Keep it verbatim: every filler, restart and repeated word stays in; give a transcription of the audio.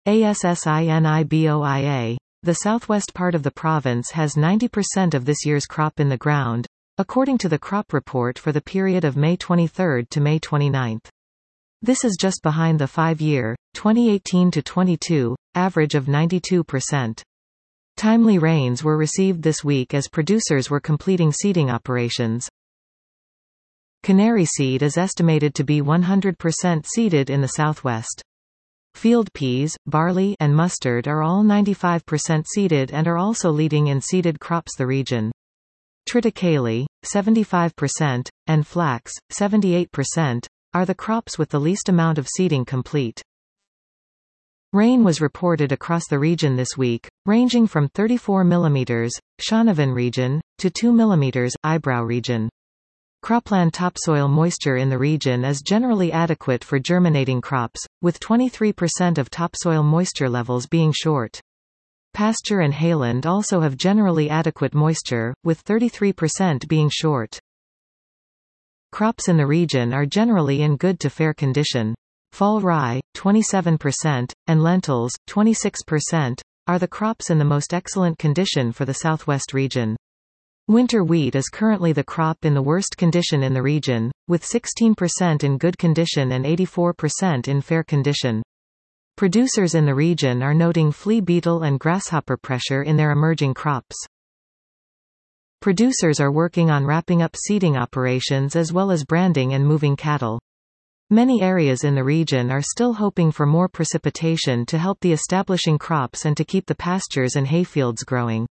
ASSINIBOIA. The southwest part of the province has ninety percent of this year's crop in the ground, according to the crop report for the period of May twenty-third to May twenty-ninth. This is just behind the five-year, twenty eighteen to twenty-two, average of ninety-two percent. Timely rains were received this week as producers were completing seeding operations. Canary seed is estimated to be one hundred percent seeded in the southwest. Field peas, barley, and mustard are all ninety-five percent seeded and are also leading in seeded crops the region. Triticale, seventy-five percent, and flax, seventy-eight percent, are the crops with the least amount of seeding complete. Rain was reported across the region this week, ranging from thirty-four millimeters, Shaunavon region, to two millimeters, Eyebrow region. Cropland topsoil moisture in the region is generally adequate for germinating crops, with twenty-three percent of topsoil moisture levels being short. Pasture and hayland also have generally adequate moisture, with thirty-three percent being short. Crops in the region are generally in good to fair condition. Fall rye, twenty-seven percent, and lentils, twenty-six percent, are the crops in the most excellent condition for the southwest region. Winter wheat is currently the crop in the worst condition in the region, with sixteen percent in good condition and eighty-four percent in fair condition. Producers in the region are noting flea beetle and grasshopper pressure in their emerging crops. Producers are working on wrapping up seeding operations as well as branding and moving cattle. Many areas in the region are still hoping for more precipitation to help the establishing crops and to keep the pastures and hayfields growing.